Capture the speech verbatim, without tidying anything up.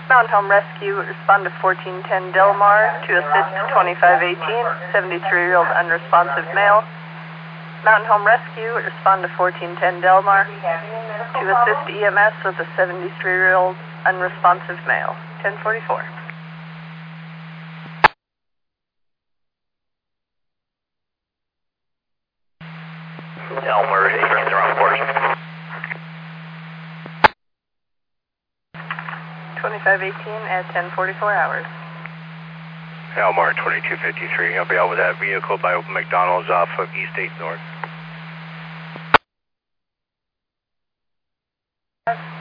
Mountain Home Rescue, respond to fourteen ten Delmar to assist twenty-five eighteen, seventy-three-year-old unresponsive male. Mountain Home Rescue, respond to fourteen ten Delmar to assist E M S with a seventy-three-year-old unresponsive male. ten forty-four. Elmer, eight the wrong portion. twenty-five eighteen at ten forty-four hours. Elmar, twenty-two fifty-three. I'll be out with that vehicle by McDonald's off of East eighth North.